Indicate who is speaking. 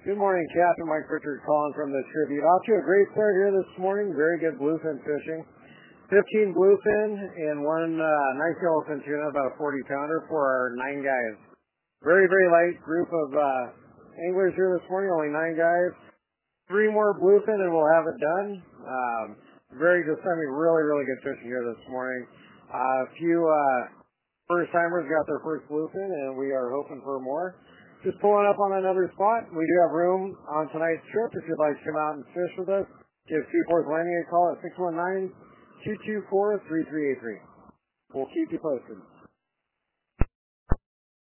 Speaker 1: Good morning, Captain Mike Richard calling from the Tribute. Off to a great start here this morning. Very good bluefin fishing. 15 bluefin and one nice yellowfin tuna, about a 40-pounder for our 9 guys. Very, very light group of anglers here this morning, only 9 guys. 3 more bluefin and we'll have it done. Really, really good fishing here this morning. A few first-timers got their first bluefin and we are hoping for more. Just pulling up on another spot. We do have room on tonight's trip. If you'd like to come out and fish with us, give Seaporth Landing a call at 619-224-3383. We'll keep you posted.